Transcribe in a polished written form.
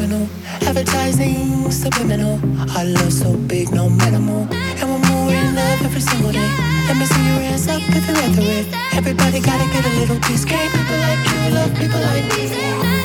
criminal. Advertising subliminal. Our love so big, no minimal. And we're more in love every single day. Let me see your hands up if you're at the red. Everybody gotta get a little piece. Gay people like you, love people like me.